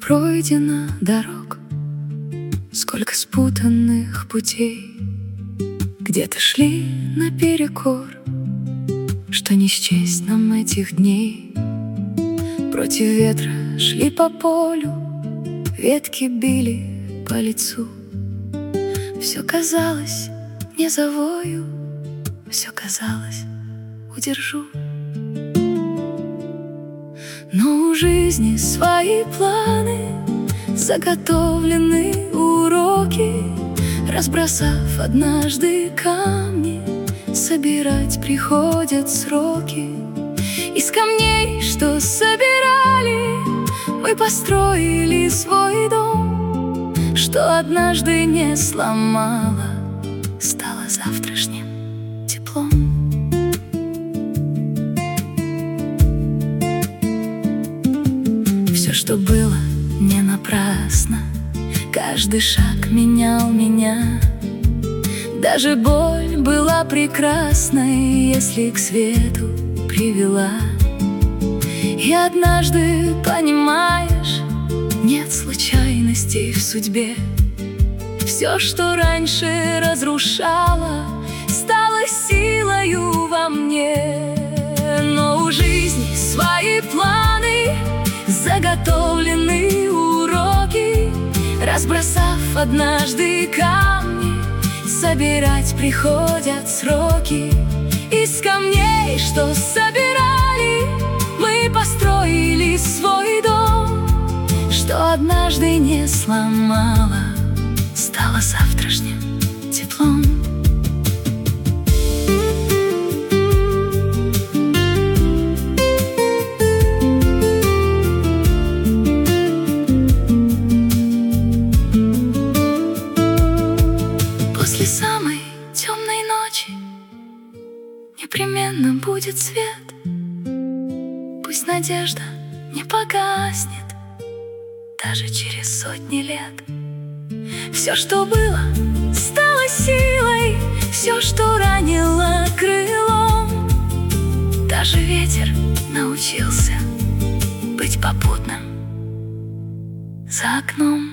пройдено дорог, сколько спутанных путей. Где-то шли наперекор, что не счесть нам этих дней. Против ветра шли по полю, ветки били по лицу. Все казалось, не завою, все казалось, удержу. Но у жизни свои планы, заготовлены уроки. Разбросав однажды камни, собирать приходят сроки. Из камней, что собирали, мы построили свой дом, что однажды не сломало, стало завтрашним теплом. Все, что было, не напрасно. Каждый шаг менял меня. Даже боль была прекрасной, если к свету привела. И однажды понимаешь, нет случайностей в судьбе. Все, что раньше разрушало, стало силою во мне. Но у жизни свои планы, заготовлены уроки. Разбросав однажды камни, собирать приходят сроки. Из камней, что собирали, мы построили свой дом, что однажды не сломало, стало завтрашним теплом. После самой темной ночи непременно будет свет. Пусть надежда не погаснет даже через сотни лет. Все, что было, стало силой, все, что ранило крылом. Даже ветер научился быть попутным за окном.